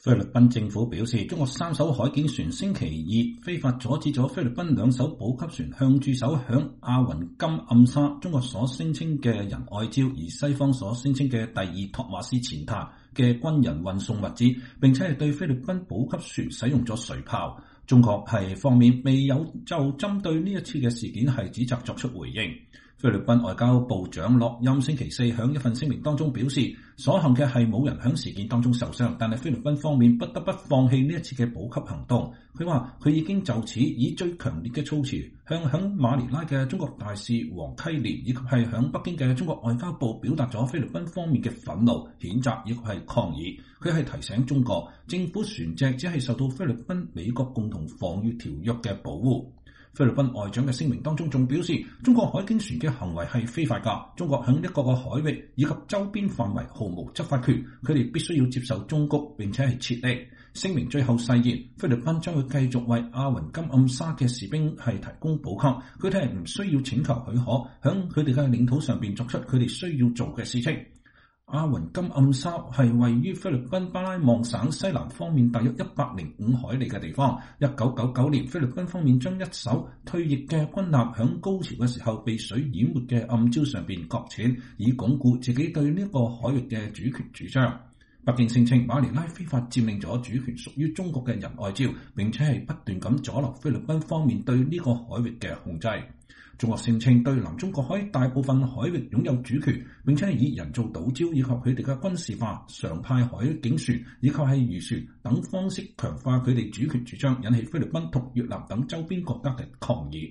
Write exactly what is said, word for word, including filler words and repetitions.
菲律賓政府表示，中國三艘海警船星期二非法阻止咗菲律賓兩艘補給船向駐守響阿雲金暗沙中國所聲稱嘅仁愛礁，而西方所聲稱嘅第二托馬斯前塔嘅軍人運送物資，並且係對菲律賓補給船使用咗水炮。中國係方面未有就針對呢一次嘅事件係指責作出回應。菲律賓外交部長洛欽星期四響一份聲明當中表示，所幸嘅係冇人響事件當中受傷，但係菲律賓方面不得不放棄呢一次嘅補給行動。佢話佢已經就此以最強烈嘅措辭向響馬尼拉嘅中國大使黃溪連以及係響北京嘅中國外交部表達咗菲律賓方面嘅憤怒、譴責以及係抗議。佢係提醒中國政府船隻只係受到菲律賓美國共同防禦條約嘅保護。菲律賓外長嘅聲明當中仲表示，中國海警船嘅行為係非法㗎，中國響一個個海域以及周邊範圍毫無執法權，佢哋必須要接受忠告並且係撤離。聲明最後誓言，菲律賓將會繼續為阿雲金暗沙嘅士兵係提供補給，佢哋係唔需要請求許可，響佢哋嘅領土上邊作出佢哋需要做嘅事情。阿雲金暗沙係位於菲律賓巴拉望省西南方面大約一百零五海里嘅地方。一九九九年，菲律賓方面將一艘退役嘅軍艦響高潮嘅時候被水淹沒嘅暗礁上邊擱淺，以鞏固自己對呢個海域嘅主權主張。北京聲稱馬尼拉非法佔領咗主權屬於中國嘅仁愛礁，並且係不斷咁阻撓菲律賓方面對呢個海域嘅控制。中國聲稱對南中國海大部分海域擁有主權，並且係以人造島礁以及佢哋嘅軍事化、常派海警船以及係漁船等方式強化佢哋主權主張，引起菲律賓同越南等周邊國家嘅抗議。